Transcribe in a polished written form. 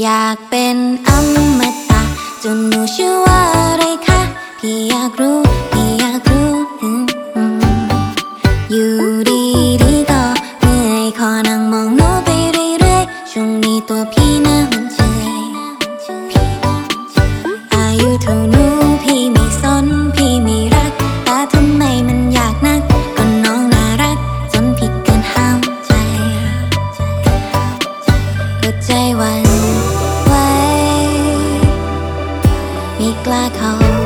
อยากเป็นอมตะจนหนูชื่อว่าอะไรคะพี่อยากรู้พี่อยากรู้อยู่ดีๆก็เมื่อยขอนั่งมองหนูไปเรื่อยๆช่วงนี้ตัวพี่น่าหุ่นเฉยอายุเท่าหนูพี่ไม่สนพี่ไม่รักแต่ทำไมมันอยากนักก็น้องน่ารักจนพี่เกินห้ามใจก็ใจหวั่นไหวไม่กล้าเข้า